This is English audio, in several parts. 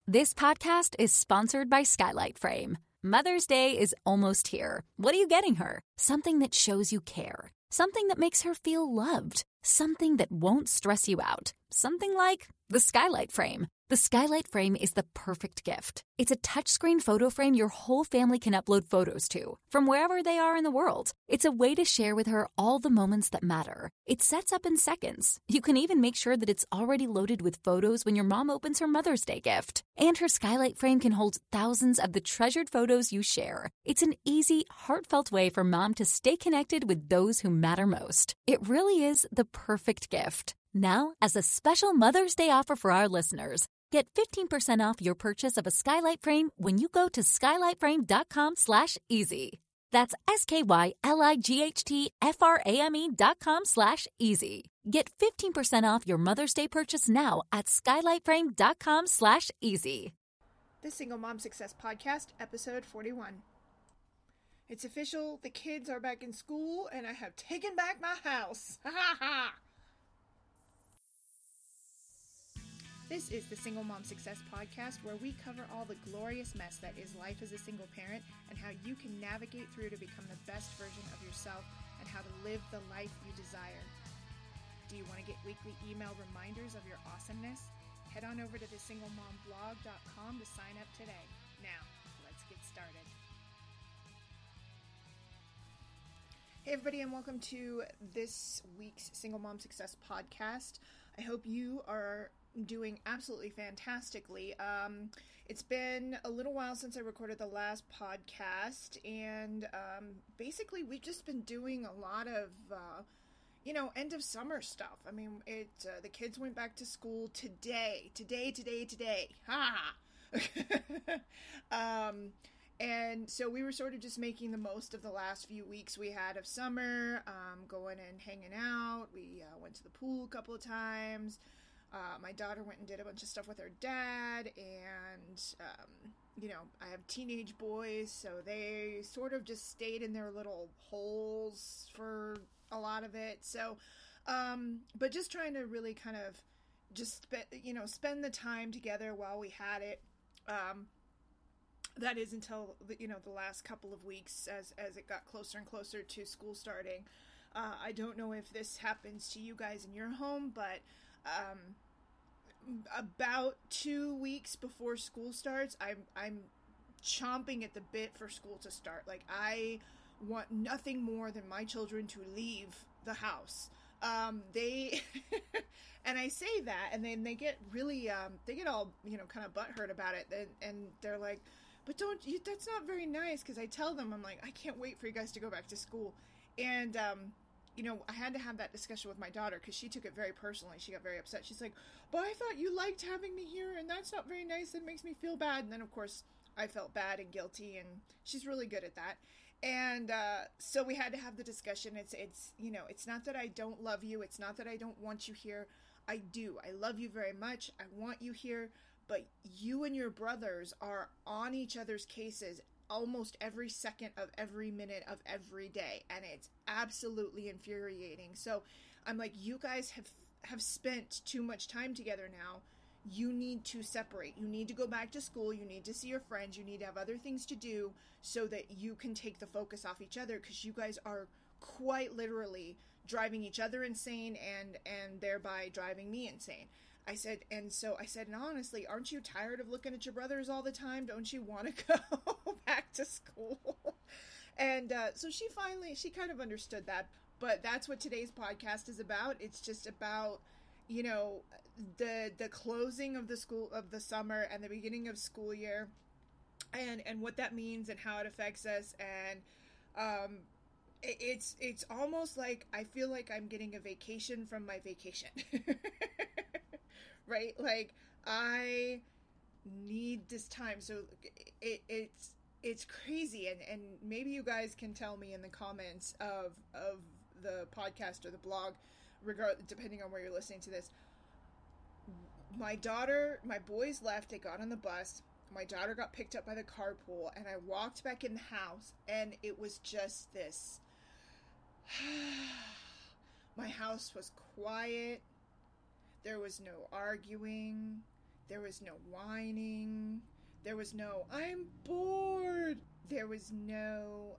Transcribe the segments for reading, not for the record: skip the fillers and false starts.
This podcast is sponsored by Skylight Frame. Mother's Day is almost here. What are you getting her? Something that shows you care. Something that makes her feel loved. Something that won't stress you out. Something like the Skylight Frame. The Skylight Frame is the perfect gift. It's a touchscreen photo frame your whole family can upload photos to, from wherever they are in the world. It's a way to share with her all the moments that matter. It sets up in seconds. You can even make sure that it's already loaded with photos when your mom opens her Mother's Day gift. And her Skylight Frame can hold thousands of the treasured photos you share. It's an easy, heartfelt way for mom to stay connected with those who matter most. It really is the perfect gift. Now, as a special Mother's Day offer for our listeners, get 15% off your purchase of a Skylight Frame when you go to skylightframe.com/easy. That's SKYLIGHTFRAME.com/easy. Get 15% off your Mother's Day purchase now at skylightframe.com/easy. The Single Mom Success Podcast, episode 41. It's official, the kids are back in school, and I have taken back my house. Ha ha ha! This is the Single Mom Success Podcast, where we cover all the glorious mess that is life as a single parent and how you can navigate through to become the best version of yourself and how to live the life you desire. Do you want to get weekly email reminders of your awesomeness? Head on over to thesinglemomblog.com to sign up today. Now, let's get started. Hey everybody, and welcome to this week's Single Mom Success Podcast. I hope you are doing absolutely fantastically. It's been a little while since I recorded the last podcast, and basically we've just been doing a lot of end of summer stuff. I mean, the kids went back to school today. Ha! And so we were sort of just making the most of the last few weeks we had of summer, going and hanging out. We went to the pool a couple of times. My daughter went and did a bunch of stuff with her dad, and, I have teenage boys, so they sort of just stayed in their little holes for a lot of it. So, but just trying to really kind of just, spend the time together while we had it. That is until, the last couple of weeks as it got closer and closer to school starting. I don't know if this happens to you guys in your home, but about 2 weeks before school starts, I'm chomping at the bit for school to start. Like, I want nothing more than my children to leave the house. They and I say that, and then they get really they get all kind of butthurt about it, and they're like, but that's not very nice, because I tell them, I'm like, I can't wait for you guys to go back to school. And I had to have that discussion with my daughter, because she took it very personally. She got very upset. She's like, but I thought you liked having me here, and that's not very nice. It makes me feel bad. And then, of course, I felt bad and guilty, and she's really good at that. And so we had to have the discussion. It's not that I don't love you. It's not that I don't want you here. I do. I love you very much. I want you here. But you and your brothers are on each other's cases almost every second of every minute of every day, and it's absolutely infuriating. So I'm like, you guys have spent too much time together now. You need to separate. You need to go back to school. You need to see your friends. You need to have other things to do so that you can take the focus off each other, because you guys are quite literally driving each other insane and thereby driving me insane. I said, and honestly, aren't you tired of looking at your brothers all the time? Don't you want to go back to school? And so she kind of understood that. But that's what today's podcast is about. It's just about, the closing of the summer and the beginning of school year, and what that means and how it affects us. And it's almost like I feel like I'm getting a vacation from my vacation. Right? Like, I need this time. So it's crazy. And maybe you guys can tell me in the comments of the podcast or the blog, depending on where you're listening to this. My boys left, they got on the bus. My daughter got picked up by the carpool, and I walked back in the house, and it was just this. My house was quiet. There was no arguing. There was no whining. There was no, I'm bored. There was no,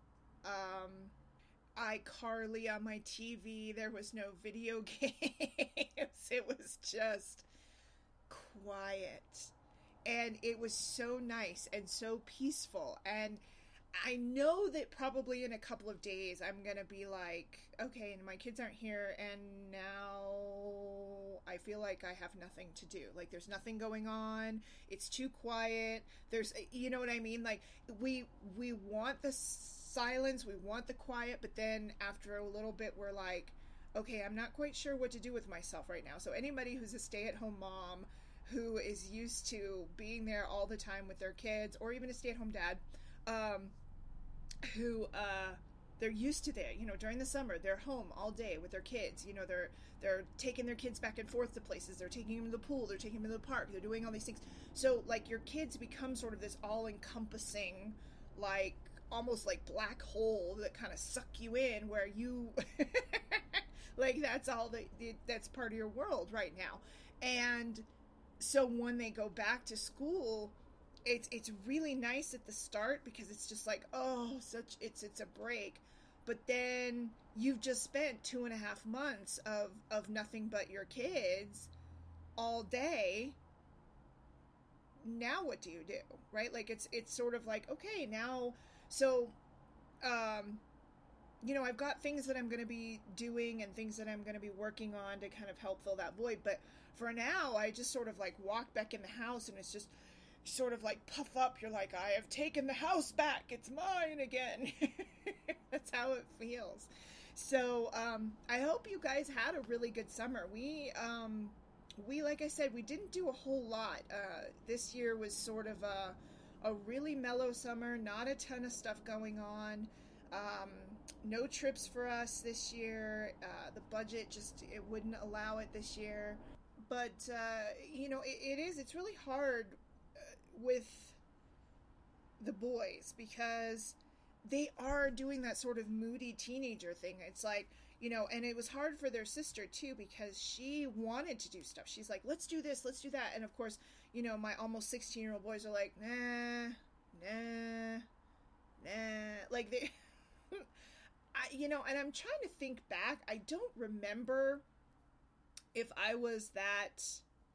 iCarly on my TV. There was no video games. It was just quiet. And it was so nice and so peaceful. And I know that probably in a couple of days I'm going to be like, okay, and my kids aren't here, and now I feel like I have nothing to do. Like, there's nothing going on. It's too quiet. There's, you know what I mean? Like, we want the silence, we want the quiet, but then after a little bit, we're like, okay, I'm not quite sure what to do with myself right now. So anybody who's a stay-at-home mom who is used to being there all the time with their kids, or even a stay-at-home dad, who they're used to that, you know, during the summer they're home all day with their kids, you know, they're taking their kids back and forth to places, they're taking them to the pool, they're taking them to the park, they're doing all these things. So like your kids become sort of this all-encompassing, like almost like black hole that kind of suck you in, where you like that's all that's part of your world right now. And so when they go back to school, it's really nice at the start because it's just like, oh, it's a break. But then you've just spent 2.5 months of nothing but your kids all day. Now what do you do, right? Like it's sort of like, okay, now, so, you know, I've got things that I'm going to be doing and things that I'm going to be working on to kind of help fill that void. But for now, I just sort of like walk back in the house and it's just sort of like puff up. You're like, I have taken the house back. It's mine again. That's how it feels. So, I hope you guys had a really good summer. We, like I said, we didn't do a whole lot. This year was sort of a really mellow summer, not a ton of stuff going on. No trips for us this year. The budget it wouldn't allow it this year. But, you know, it's really hard with the boys because they are doing that sort of moody teenager thing. It's like, you know, and it was hard for their sister too because she wanted to do stuff. She's like, let's do this, let's do that. And of course, you know, my almost 16-year-old boys are like, nah. Like they, you know, and I'm trying to think back. I don't remember if I was that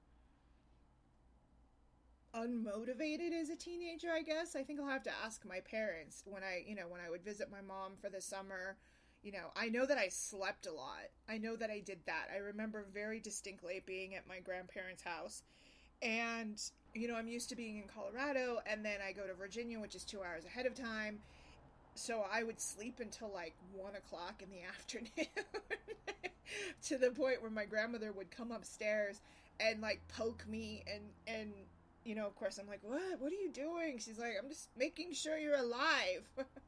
unmotivated as a teenager, I guess. I think I'll have to ask my parents when I would visit my mom for the summer. You know, I know that I slept a lot. I know that I did that. I remember very distinctly being at my grandparents' house. And, you know, I'm used to being in Colorado, and then I go to Virginia, which is 2 hours ahead of time. So I would sleep until like 1 o'clock in the afternoon to the point where my grandmother would come upstairs and like poke me and you know, of course, I'm like, what are you doing? She's like, I'm just making sure you're alive.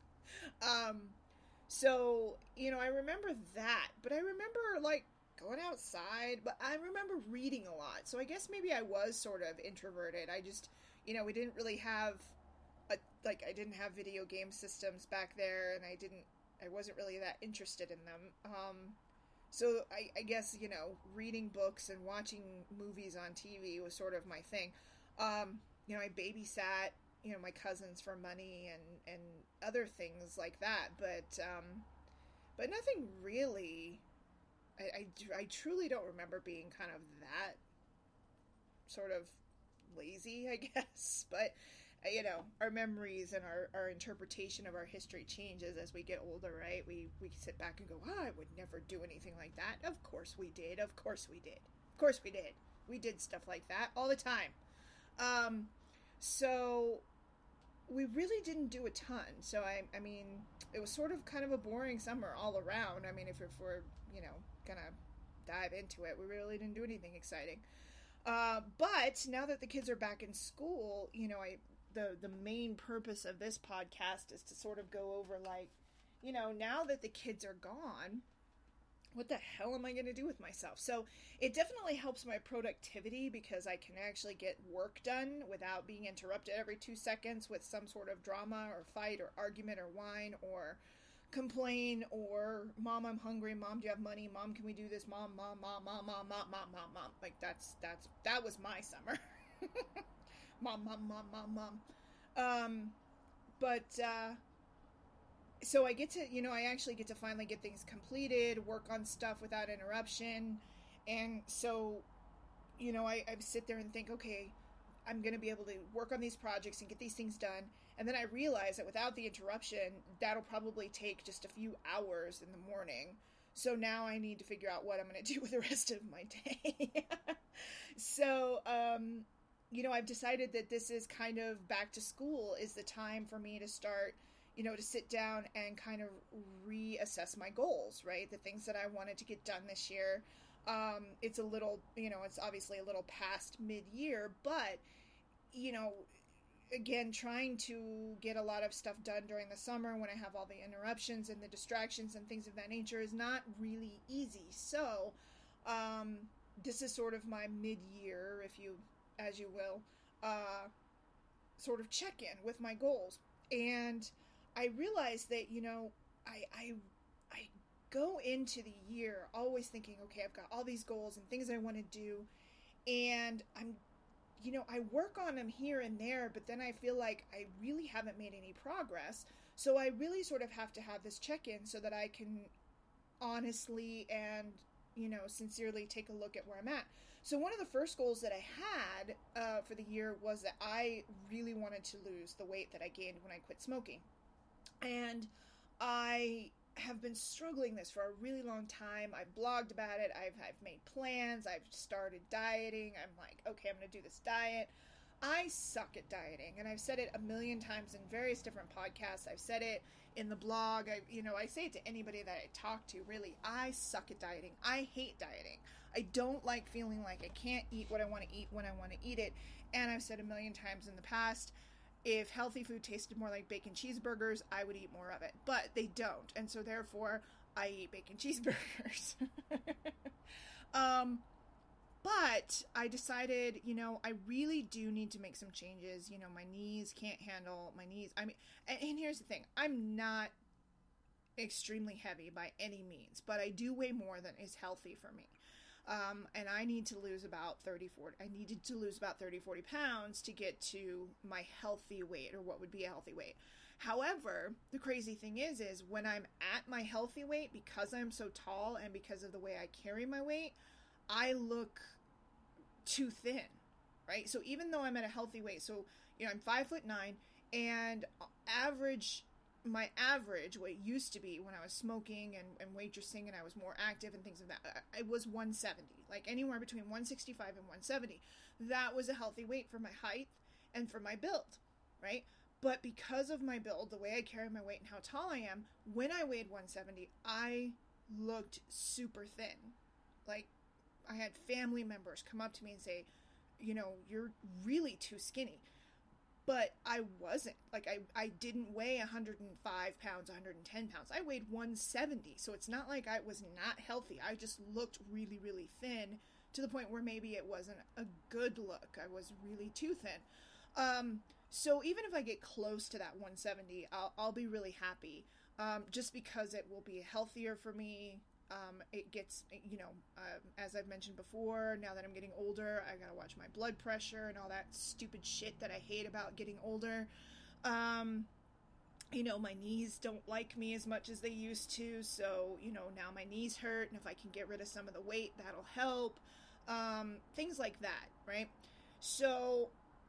So, you know, I remember that, but I remember like going outside, but I remember reading a lot. So I guess maybe I was sort of introverted. I just, you know, we didn't really have I didn't have video game systems back there, and I wasn't really that interested in them. So I guess, you know, reading books and watching movies on TV was sort of my thing. You know, I babysat, you know, my cousins for money and other things like that, but nothing really. I truly don't remember being kind of that sort of lazy, I guess, but you know, our memories and our interpretation of our history changes as we get older, right? We sit back and go, I would never do anything like that. Of course we did. Of course we did. Of course we did. We did stuff like that all the time. So we really didn't do a ton. So I mean, it was sort of kind of a boring summer all around. I mean, if we're, you know, gonna dive into it, we really didn't do anything exciting. But now that the kids are back in school, you know, the main purpose of this podcast is to sort of go over, like, you know, now that the kids are gone, what the hell am I going to do with myself? So it definitely helps my productivity because I can actually get work done without being interrupted every 2 seconds with some sort of drama or fight or argument or whine or complain or, Mom, I'm hungry. Mom, do you have money? Mom, can we do this? Mom. Like that was my summer. Mom. Um, but, so I get to, I actually get to finally get things completed, work on stuff without interruption. And so, I sit there and think, okay, I'm going to be able to work on these projects and get these things done. And then I realize that without the interruption, that'll probably take just a few hours in the morning. So now I need to figure out what I'm going to do with the rest of my day. So, I've decided that this is kind of back to school is the time for me to start, to sit down and kind of reassess my goals, right? The things that I wanted to get done this year. It's a little, it's obviously a little past mid-year, but, again, trying to get a lot of stuff done during the summer when I have all the interruptions and the distractions and things of that nature is not really easy. So, this is sort of my mid-year, as you will, sort of check-in with my goals. And I realized that, I go into the year always thinking, okay, I've got all these goals and things I want to do, and I work on them here and there, but then I feel like I really haven't made any progress. So I really sort of have to have this check-in so that I can honestly and, sincerely take a look at where I'm at. So one of the first goals that I had for the year was that I really wanted to lose the weight that I gained when I quit smoking. And I have been struggling this for a really long time. I've blogged about it. I've made plans. I've started dieting. I'm like, okay, I'm going to do this diet. I suck at dieting, and I've said it a million times in various different podcasts. I've said it in the blog. I say it to anybody that I talk to, really. I suck at dieting. I hate dieting. I don't like feeling like I can't eat what I want to eat when I want to eat it. And I've said a million times in the past, if healthy food tasted more like bacon cheeseburgers, I would eat more of it. But they don't. And so therefore, I eat bacon cheeseburgers. But I decided, I really do need to make some changes. My knees can't handle my knees. I mean, and here's the thing. I'm not extremely heavy by any means, but I do weigh more than is healthy for me. And I need to lose about 30, 40 pounds to get to my healthy weight, or what would be a healthy weight. However, the crazy thing is when I'm at my healthy weight, because I'm so tall and because of the way I carry my weight, I look too thin, right? So even though I'm at a healthy weight, so, I'm 5'9", and my average weight used to be when I was smoking and waitressing and I was more active and things of that, I was 170, like anywhere between 165 and 170. That was a healthy weight for my height and for my build, right? But because of my build, the way I carry my weight and how tall I am, when I weighed 170, I looked super thin. Like, I had family members come up to me and say, you're really too skinny. But I wasn't. Like, I didn't weigh 105 pounds, 110 pounds. I weighed 170. So it's not like I was not healthy. I just looked really, really thin, to the point where maybe it wasn't a good look. I was really too thin. So even if I get close to that 170, I'll be really happy. Just because it will be healthier for me. It gets, as I've mentioned before, now that I'm getting older, I gotta watch my blood pressure and all that stupid shit that I hate about getting older. My knees don't like me as much as they used to, so, now my knees hurt, and if I can get rid of some of the weight, that'll help. Things like that, right? So,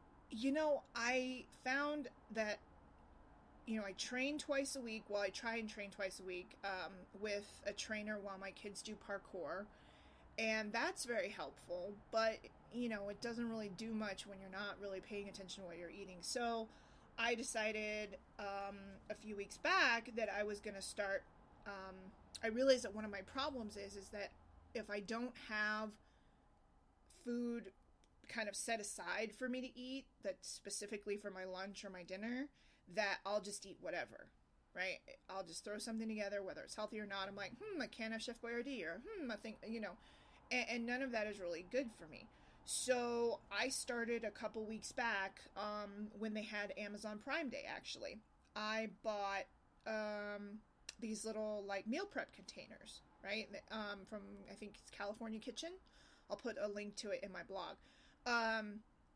I found that I train twice a week. Well, I try and train twice a week with a trainer while my kids do parkour. And that's very helpful. But, it doesn't really do much when you're not really paying attention to what you're eating. So I decided a few weeks back that I was going to start. I realized that one of my problems is that if I don't have food kind of set aside for me to eat, that's specifically for my lunch or my dinner, that I'll just eat whatever, right? I'll just throw something together, whether it's healthy or not. I'm like, a can of Chef Boyardee, or I think, and none of that is really good for me. So I started a couple weeks back, when they had Amazon Prime Day, actually. I bought these little, like, meal prep containers, right? From, I think it's California Kitchen. I'll put a link to it in my blog.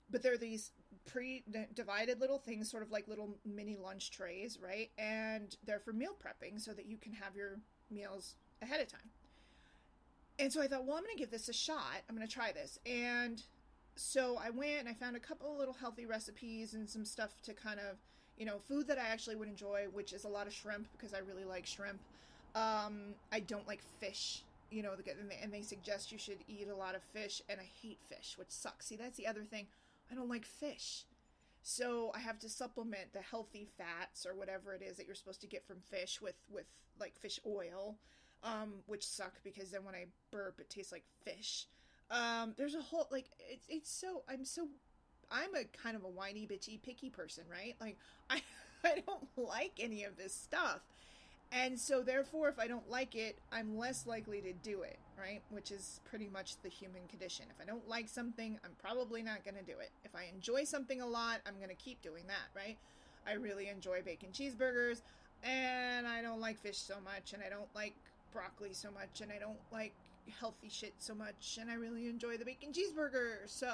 but they're these pre-divided little things, sort of like little mini lunch trays, right? And they're for meal prepping so that you can have your meals ahead of time. And so I thought, well, I'm going to give this a shot. I'm going to try this. And so I went and I found a couple of little healthy recipes and some stuff to kind of, food that I actually would enjoy, which is a lot of shrimp because I really like shrimp. I don't like fish, and they suggest you should eat a lot of fish, and I hate fish, which sucks. See, that's the other thing. I don't like fish. So I have to supplement the healthy fats or whatever it is that you're supposed to get from fish with like fish oil, which suck because then when I burp, it tastes like fish. There's a whole, like, I'm a kind of a whiny, bitchy, picky person, right? Like, I don't like any of this stuff. And so, therefore, if I don't like it, I'm less likely to do it, right? Which is pretty much the human condition. If I don't like something, I'm probably not going to do it. If I enjoy something a lot, I'm going to keep doing that, right? I really enjoy bacon cheeseburgers, and I don't like fish so much, and I don't like broccoli so much, and I don't like healthy shit so much, and I really enjoy the bacon cheeseburger, so.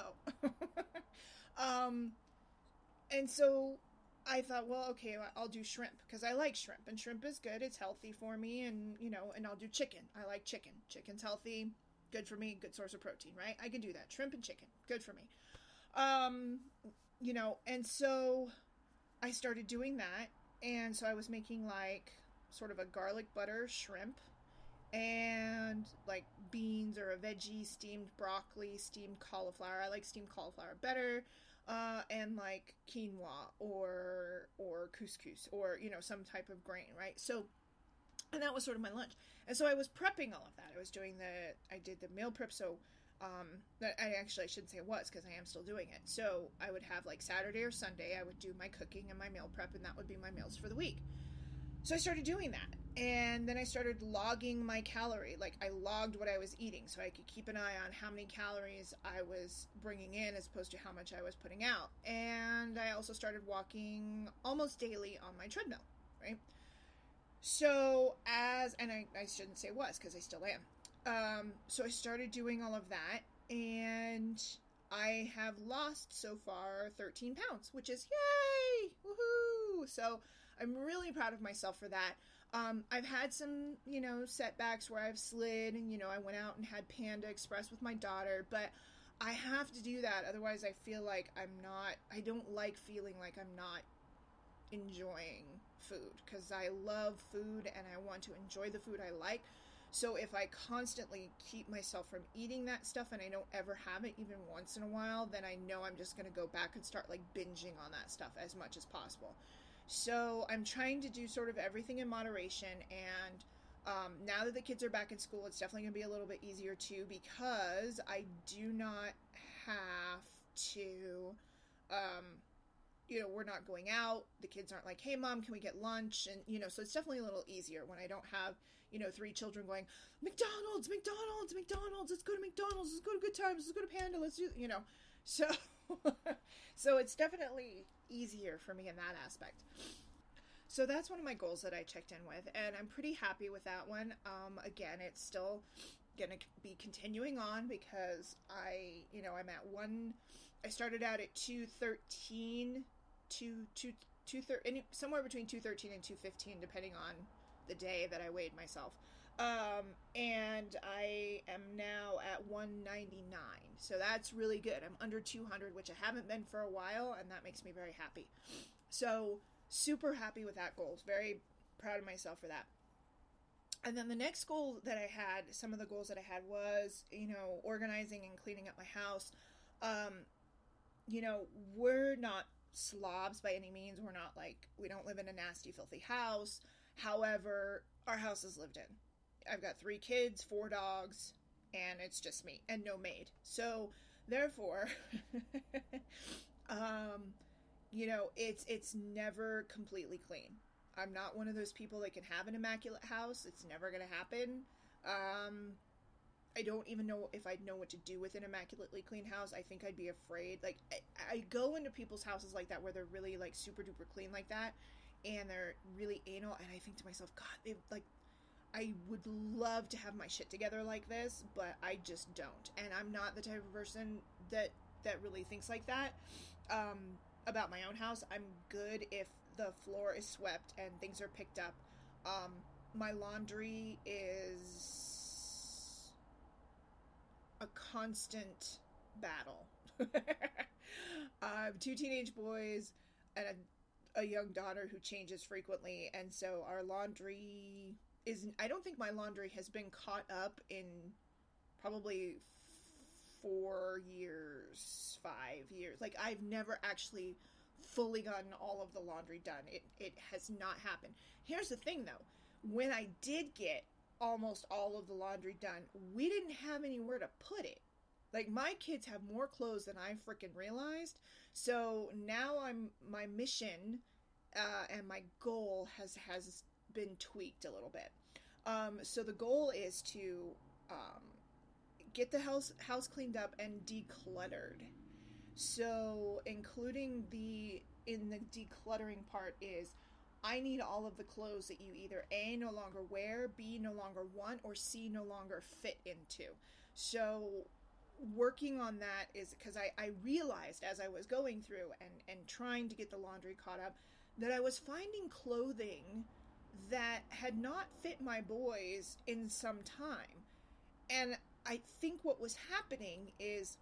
And so I thought, well, okay, I'll do shrimp because I like shrimp, and shrimp is good. It's healthy for me, and and I'll do chicken. I like chicken. Chicken's healthy, good for me, good source of protein, right? I can do that. Shrimp and chicken, good for me. And so I started doing that, and so I was making like sort of a garlic butter shrimp and like beans or a veggie, steamed broccoli, steamed cauliflower. I like steamed cauliflower better. And like quinoa or couscous or, some type of grain, right? So, and that was sort of my lunch. And so I was prepping all of that. I did the meal prep. So, I shouldn't say it was because I am still doing it. So I would have like Saturday or Sunday, I would do my cooking and my meal prep, and that would be my meals for the week. So I started doing that. And then I started logging my calorie. Like, I logged what I was eating so I could keep an eye on how many calories I was bringing in as opposed to how much I was putting out. And I also started walking almost daily on my treadmill, right? So I shouldn't say was because I still am. So I started doing all of that, and I have lost so far 13 pounds, which is yay! Woohoo! So I'm really proud of myself for that. I've had some, setbacks where I've slid and, I went out and had Panda Express with my daughter, but I have to do that. Otherwise I feel like I don't like feeling like I'm not enjoying food because I love food and I want to enjoy the food I like. So if I constantly keep myself from eating that stuff and I don't ever have it even once in a while, then I know I'm just going to go back and start like binging on that stuff as much as possible. So I'm trying to do sort of everything in moderation, and now that the kids are back in school, it's definitely going to be a little bit easier too because I do not have to, we're not going out. The kids aren't like, hey, Mom, can we get lunch? And, so it's definitely a little easier when I don't have, 3 children going, McDonald's, let's go to McDonald's, let's go to Good Times, let's go to Panda, let's do, So, so it's definitely easier for me in that aspect. So that's one of my goals that I checked in with, and I'm pretty happy with that one. Again, it's still gonna be continuing on because I'm at I started out at 213 somewhere between 213 and 215 depending on the day that I weighed myself. And I am now at 199. So that's really good. I'm under 200, which I haven't been for a while, and that makes me very happy. So super happy with that goal. Very proud of myself for that. And then the next goal that I had, some of the goals that I had was, organizing and cleaning up my house. We're not slobs by any means. We're not we don't live in a nasty, filthy house. However, our house is lived in. I've got 3 kids, 4 dogs, and it's just me and no maid. So therefore, it's never completely clean. I'm not one of those people that can have an immaculate house. It's never going to happen. I don't even know if I'd know what to do with an immaculately clean house. I think I'd be afraid. I go into people's houses like that where they're really super duper clean like that, and they're really anal, and I think to myself, God, I would love to have my shit together like this, but I just don't. And I'm not the type of person that that really thinks like that. About my own house, I'm good if the floor is swept and things are picked up. My laundry is a constant battle. I have 2 teenage boys and a young daughter who changes frequently, and so our laundry isn't, I don't think my laundry has been caught up in probably 4 years, 5 years. Like, I've never actually fully gotten all of the laundry done. It has not happened. Here's the thing, though. When I did get almost all of the laundry done, we didn't have anywhere to put it. Like, my kids have more clothes than I freaking realized. So now my mission and my goal has been tweaked a little bit. So the goal is to get the house cleaned up and decluttered. So including in the decluttering part is, I need all of the clothes that you either A, no longer wear, B, no longer want, or C, no longer fit into. So working on that is because I realized as I was going through and trying to get the laundry caught up that I was finding clothing that had not fit my boys in some time. And I think what was happening is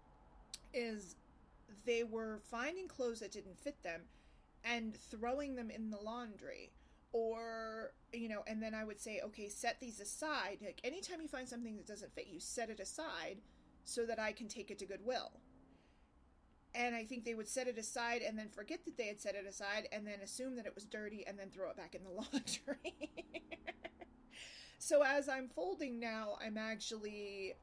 they were finding clothes that didn't fit them and throwing them in the laundry. Or, and then I would say, okay, set these aside. Like, anytime you find something that doesn't fit you, set it aside so that I can take it to Goodwill. And I think they would set it aside and then forget that they had set it aside and then assume that it was dirty and then throw it back in the laundry. So as I'm folding now, I'm actually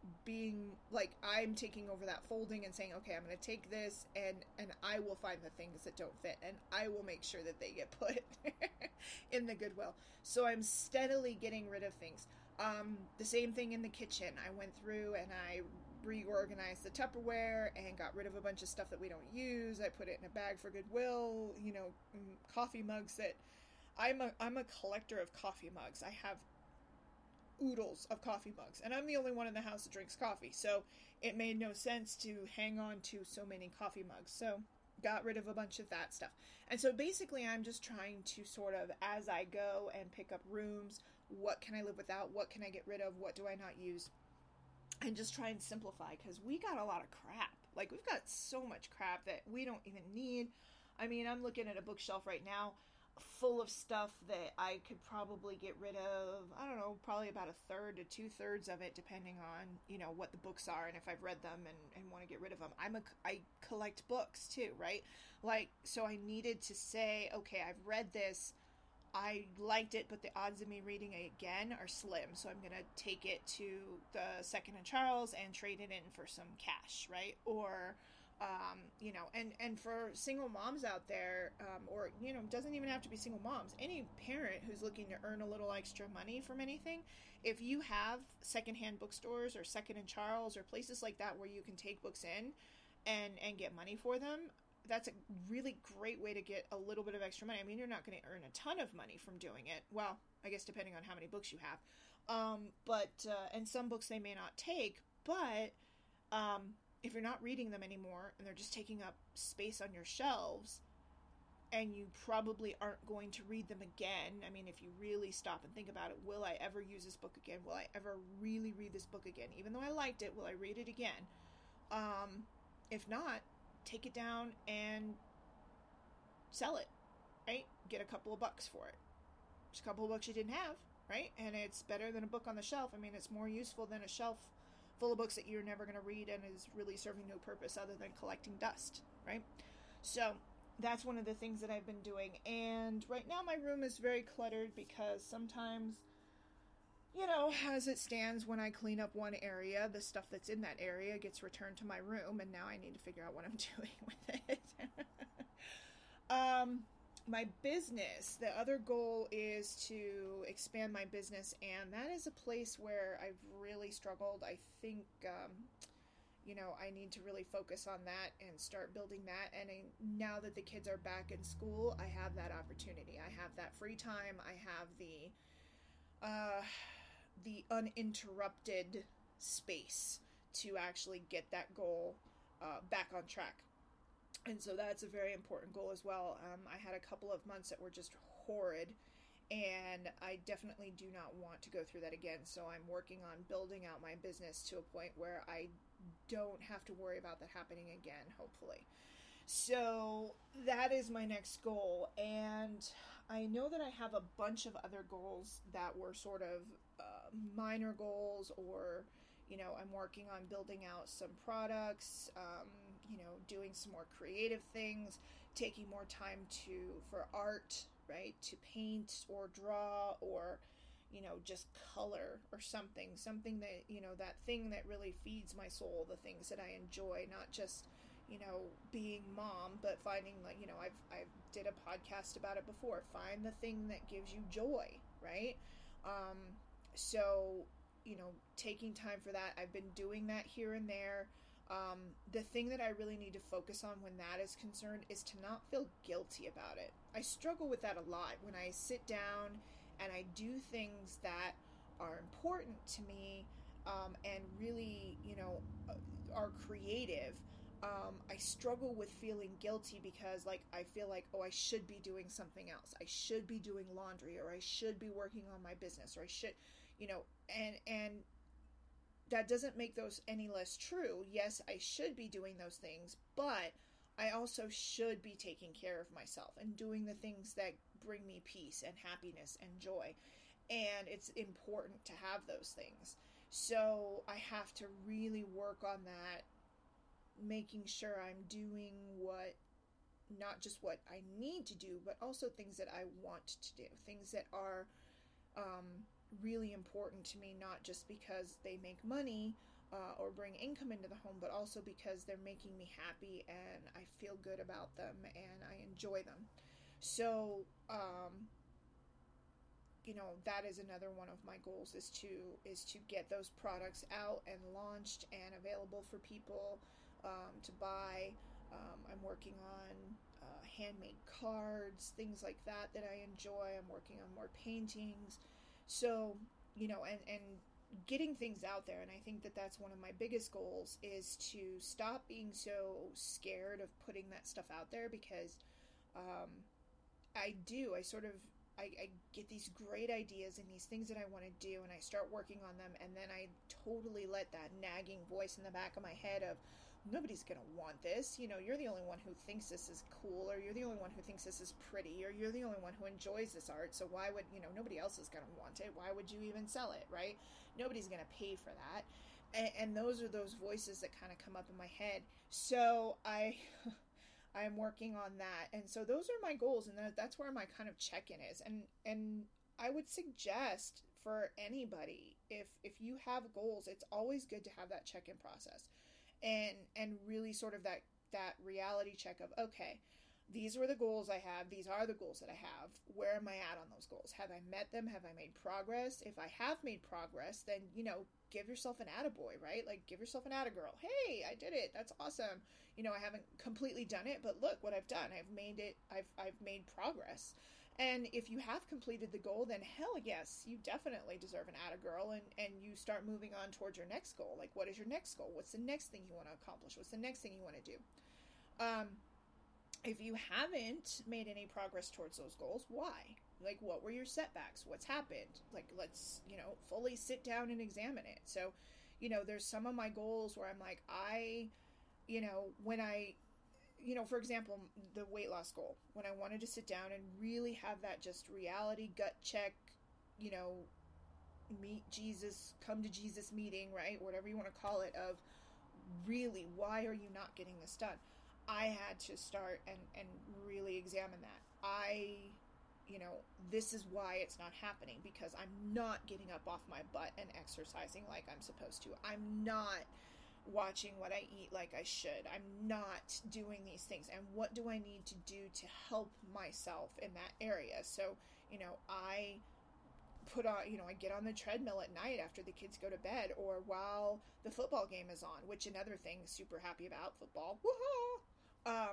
I'm taking over that folding and saying, okay, I'm going to take this and I will find the things that don't fit and I will make sure that they get put in the Goodwill. So I'm steadily getting rid of things. The same thing in the kitchen. I went through and I reorganized the Tupperware and got rid of a bunch of stuff that we don't use. I put it in a bag for Goodwill, coffee mugs that I'm a collector of coffee mugs. I have oodles of coffee mugs, and I'm the only one in the house that drinks coffee, so it made no sense to hang on to so many coffee mugs. So got rid of a bunch of that stuff. And so basically I'm just trying to sort of, as I go and pick up rooms, what can I live without, what can I get rid of, what do I not use, and just try and simplify, because we got a lot of crap. Like, we've got so much crap that we don't even need. I mean, I'm looking at a bookshelf right now full of stuff that I could probably get rid of, I don't know, probably about 1/3 to 2/3 of it, depending on, what the books are and if I've read them and want to get rid of them. I collect books too, right? Like, so I needed to say, okay, I've read this, I liked it, but the odds of me reading it again are slim, so I'm going to take it to the Second and Charles and trade it in for some cash, right? Or and for single moms out there, or, doesn't even have to be single moms, any parent who's looking to earn a little extra money from anything, if you have secondhand bookstores or Second and Charles or places like that where you can take books in and get money for them, that's a really great way to get a little bit of extra money. I mean, you're not going to earn a ton of money from doing it. Well, I guess depending on how many books you have. And some books they may not take, but, if you're not reading them anymore and they're just taking up space on your shelves and you probably aren't going to read them again. I mean, if you really stop and think about it, will I ever use this book again? Will I ever really read this book again? Even though I liked it, will I read it again? If not, take it down and sell it, right? Get a couple of bucks for it. Just a couple of books you didn't have, right? And it's better than a book on the shelf. I mean, it's more useful than a shelf full of books that you're never going to read and is really serving no purpose other than collecting dust, right? So that's one of the things that I've been doing. And right now my room is very cluttered because sometimes, as it stands, when I clean up one area, the stuff that's in that area gets returned to my room, and now I need to figure out what I'm doing with it. My business, the other goal is to expand my business, and that is a place where I've really struggled. I think, I need to really focus on that and start building that. And now that the kids are back in school, I have that opportunity. I have that free time. I have the uninterrupted space to actually get that goal back on track. And so that's a very important goal as well. I had a couple of months that were just horrid, and I definitely do not want to go through that again. So I'm working on building out my business to a point where I don't have to worry about that happening again, hopefully. So that is my next goal. And I know that I have a bunch of other goals that were sort of minor goals, or, you know, I'm working on building out some products, you know, doing some more creative things, taking more time for art, right? To paint or draw, or, you know, just color or something that, you know, that thing that really feeds my soul, the things that I enjoy, not just, you know, being mom, but finding, like, you know, I've did a podcast about it before. Find the thing that gives you joy, right? So, you know, taking time for that. I've been doing that here and there. The thing that I really need to focus on when that is concerned is to not feel guilty about it. I struggle with that a lot when I sit down and I do things that are important to me, and really, you know, are creative. I struggle with feeling guilty because, like, I feel like, oh, I should be doing something else. I should be doing laundry, or I should be working on my business, or I should, you know, and that doesn't make those any less true. Yes, I should be doing those things, but I also should be taking care of myself and doing the things that bring me peace and happiness and joy. And it's important to have those things. So I have to really work on that, making sure I'm doing not just what I need to do, but also things that I want to do, things that are really important to me, not just because they make money or bring income into the home, but also because they're making me happy and I feel good about them and I enjoy them. So, you know, that is another one of my goals, is to get those products out and launched and available for people to buy. I'm working on handmade cards, things like that I enjoy. I'm working on more paintings. So, you know, and getting things out there. And I think that that's one of my biggest goals, is to stop being so scared of putting that stuff out there, because I get these great ideas and these things that I want to do, and I start working on them, and then I totally let that nagging voice in the back of my head of, nobody's going to want this. You know, you're the only one who thinks this is cool, or you're the only one who thinks this is pretty, or you're the only one who enjoys this art. So why would, you know, nobody else is going to want it. Why would you even sell it, right? Nobody's going to pay for that. And those are those voices that kind of come up in my head. So I'm working on that. And so those are my goals, and that's where my kind of check-in is. And I would suggest for anybody, if you have goals, it's always good to have that check-in process. And really sort of that reality check of, okay, these were the goals I have. These are the goals that I have. Where am I at on those goals? Have I met them? Have I made progress? If I have made progress, then, you know, give yourself an attaboy, right? Like, give yourself an attagirl. Hey, I did it. That's awesome. You know, I haven't completely done it, but look what I've done. I've made it. I've made progress. And if you have completed the goal, then hell yes, you definitely deserve an attagirl, and you start moving on towards your next goal. Like, what is your next goal? What's the next thing you want to accomplish? What's the next thing you want to do? If you haven't made any progress towards those goals, why? Like, what were your setbacks? What's happened? Like, let's, you know, fully sit down and examine it. So, you know, there's some of my goals where I'm like, for example, the weight loss goal, when I wanted to sit down and really have that just reality gut check, you know, meet Jesus, come to Jesus meeting, right? Whatever you want to call it, of really, why are you not getting this done? I had to start and really examine that. This is why it's not happening, because I'm not getting up off my butt and exercising like I'm supposed to. I'm not watching what I eat like I should. I'm not doing these things. And what do I need to do to help myself in that area? So, you know, I get on the treadmill at night after the kids go to bed, or while the football game is on, which another thing, super happy about football. Woohoo!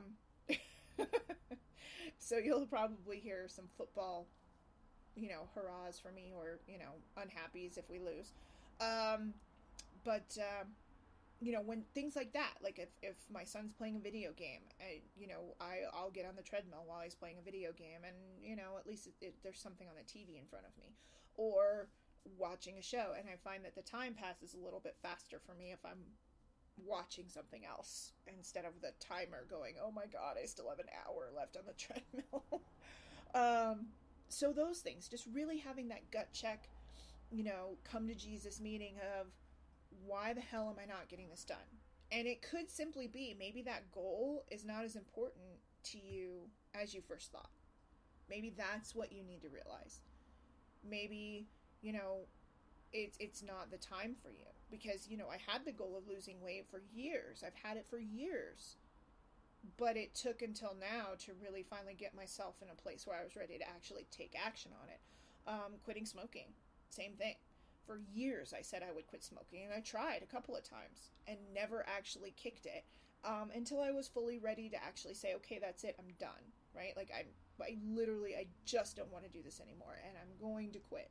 So you'll probably hear some football, you know, hurrahs for me, or, you know, unhappies if we lose. But when things like that, like if my son's playing a video game, I'll get on the treadmill while he's playing a video game, and at least there's something on the TV in front of me, or watching a show, and I find that the time passes a little bit faster for me if I'm watching something else instead of the timer going, oh my god, I still have an hour left on the treadmill. So those things, just really having that gut check, come to Jesus meeting of, why the hell am I not getting this done? And it could simply be, maybe that goal is not as important to you as you first thought. Maybe that's what you need to realize. Maybe, it's not the time for you. Because, I had the goal of losing weight for years. I've had it for years. But it took until now to really finally get myself in a place where I was ready to actually take action on it. Quitting smoking, same thing. For years I said I would quit smoking, and I tried a couple of times and never actually kicked it until I was fully ready to actually say, okay, that's it, I'm done, right? Like, I just don't want to do this anymore, and I'm going to quit.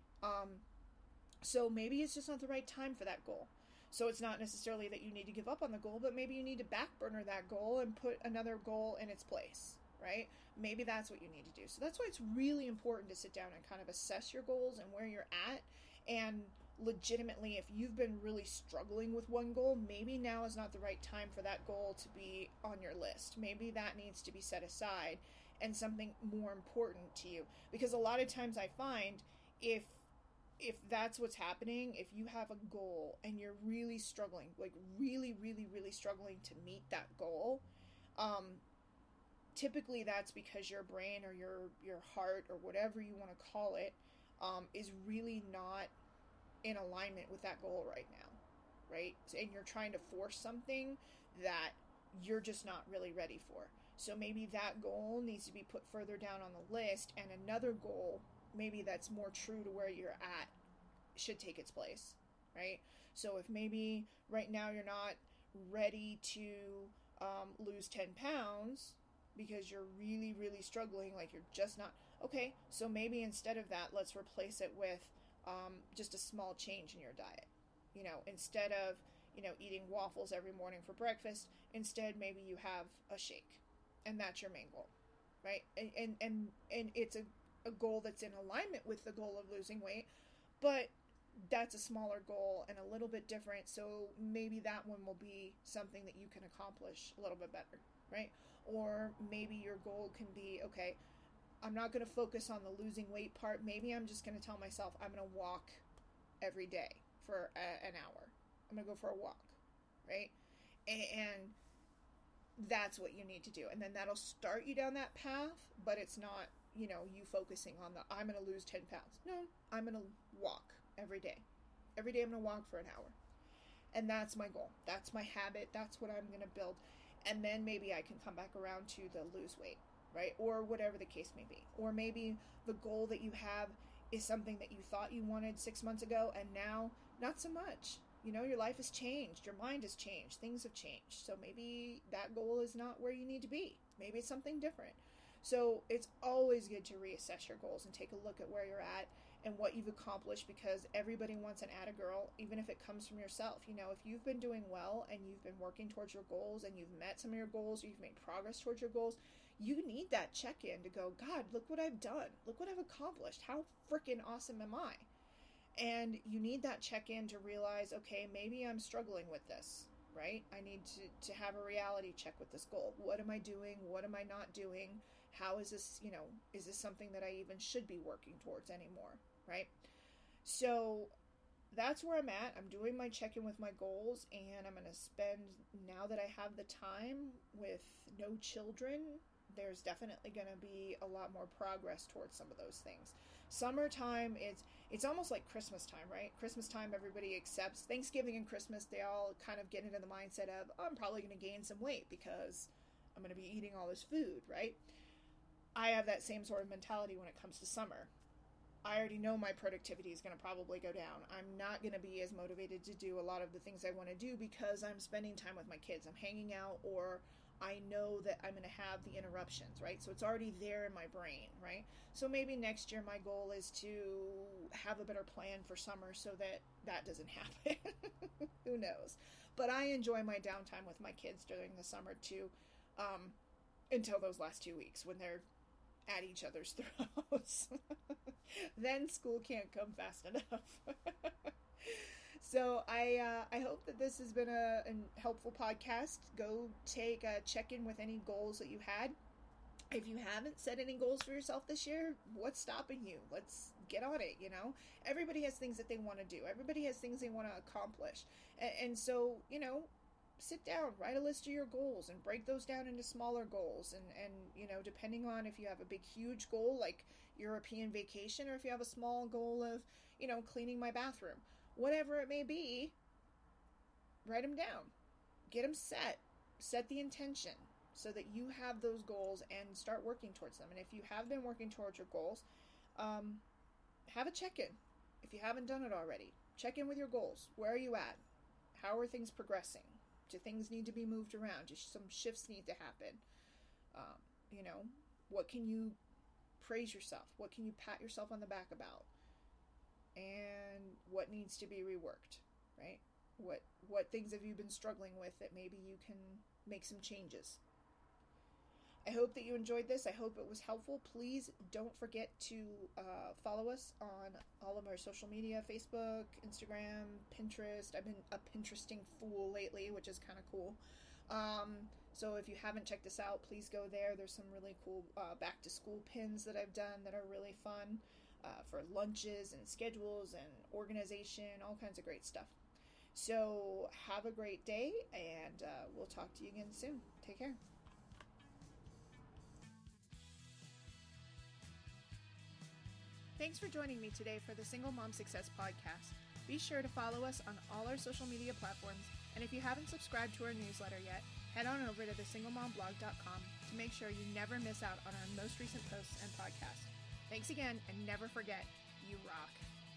So maybe it's just not the right time for that goal. So it's not necessarily that you need to give up on the goal, but maybe you need to back burner that goal and put another goal in its place, right? Maybe that's what you need to do. So that's why it's really important to sit down and kind of assess your goals and where you're at. And legitimately, if you've been really struggling with one goal, maybe now is not the right time for that goal to be on your list. Maybe that needs to be set aside and something more important to you. Because a lot of times I find if that's what's happening, if you have a goal and you're really struggling, like really, really, really struggling to meet that goal, typically that's because your brain or your heart or whatever you want to call it, is really not in alignment with that goal right now, right? And you're trying to force something that you're just not really ready for. So maybe that goal needs to be put further down on the list, and another goal, maybe that's more true to where you're at, should take its place, right? So if maybe right now you're not ready to lose 10 pounds because you're really, really struggling, like you're just not, okay, so maybe instead of that, let's replace it with just a small change in your diet. Instead of, eating waffles every morning for breakfast, instead maybe you have a shake, and that's your main goal, right? And it's a goal that's in alignment with the goal of losing weight, but that's a smaller goal and a little bit different, so maybe that one will be something that you can accomplish a little bit better, right? Or maybe your goal can be, okay, I'm not going to focus on the losing weight part. Maybe I'm just going to tell myself I'm going to walk every day for an hour. I'm going to go for a walk, right? And that's what you need to do. And then that'll start you down that path, but it's not, you focusing on I'm going to lose 10 pounds. No, I'm going to walk every day. Every day I'm going to walk for an hour. And that's my goal. That's my habit. That's what I'm going to build. And then maybe I can come back around to the lose weight, right? Or whatever the case may be. Or maybe the goal that you have is something that you thought you wanted 6 months ago, and now not so much. Your life has changed. Your mind has changed. Things have changed. So maybe that goal is not where you need to be. Maybe it's something different. So it's always good to reassess your goals and take a look at where you're at and what you've accomplished, because everybody wants an atta girl, even if it comes from yourself. If you've been doing well and you've been working towards your goals and you've met some of your goals, or you've made progress towards your goals, you need that check-in to go, God, look what I've done. Look what I've accomplished. How freaking awesome am I? And you need that check-in to realize, okay, maybe I'm struggling with this, right? I need to have a reality check with this goal. What am I doing? What am I not doing? How is this, is this something that I even should be working towards anymore, right? So that's where I'm at. I'm doing my check-in with my goals, and I'm going to spend, now that I have the time with no children, there's definitely going to be a lot more progress towards some of those things. Summertime, it's almost like Christmas time, right? Christmas time, everybody accepts. Thanksgiving and Christmas, they all kind of get into the mindset of, oh, I'm probably going to gain some weight because I'm going to be eating all this food, right? I have that same sort of mentality when it comes to summer. I already know my productivity is going to probably go down. I'm not going to be as motivated to do a lot of the things I want to do because I'm spending time with my kids. I'm hanging out, or I know that I'm going to have the interruptions, right? So it's already there in my brain, right? So maybe next year my goal is to have a better plan for summer so that that doesn't happen. Who knows? But I enjoy my downtime with my kids during the summer too, until those last 2 weeks when they're at each other's throats. Then school can't come fast enough. So I hope that this has been a helpful podcast. Go take a check-in with any goals that you had. If you haven't set any goals for yourself this year, what's stopping you? Let's get on it, you know? Everybody has things that they want to do. Everybody has things they want to accomplish. And so, you know, sit down, write a list of your goals and break those down into smaller goals. And you know, depending on if you have a big, huge goal like European vacation, or if you have a small goal of, you know, cleaning my bathroom, whatever it may be, write them down, get them set the intention so that you have those goals and start working towards them. And if you have been working towards your goals, have a check-in. If you haven't done it already, check in with your goals. Where are you at? How are things progressing? Do things need to be moved around? Do some shifts need to happen? You know, what can you praise yourself? What can you pat yourself on the back about? And what needs to be reworked, right? What things have you been struggling with that maybe you can make some changes? I hope that you enjoyed this. I hope it was helpful. Please don't forget to follow us on all of our social media, Facebook, Instagram, Pinterest. I've been a Pinteresting fool lately, which is kind of cool. So if you haven't checked us out, please go there. There's some really cool back to school pins that I've done that are really fun for lunches and schedules and organization, all kinds of great stuff. So have a great day, and we'll talk to you again soon. Take care. Thanks for joining me today for the Single Mom Success Podcast. Be sure to follow us on all our social media platforms, and if you haven't subscribed to our newsletter yet, head on over to thesinglemomblog.com to make sure you never miss out on our most recent posts and podcasts. Thanks again, and never forget, you rock.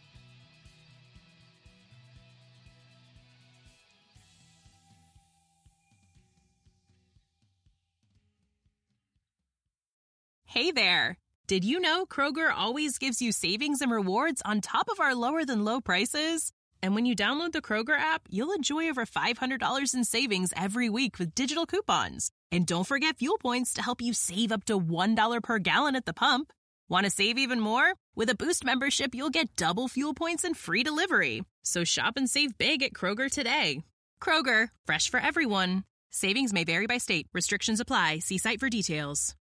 Hey there! Did you know Kroger always gives you savings and rewards on top of our lower-than-low prices? And when you download the Kroger app, you'll enjoy over $500 in savings every week with digital coupons. And don't forget fuel points to help you save up to $1 per gallon at the pump. Want to save even more? With a Boost membership, you'll get double fuel points and free delivery. So shop and save big at Kroger today. Kroger, fresh for everyone. Savings may vary by state. Restrictions apply. See site for details.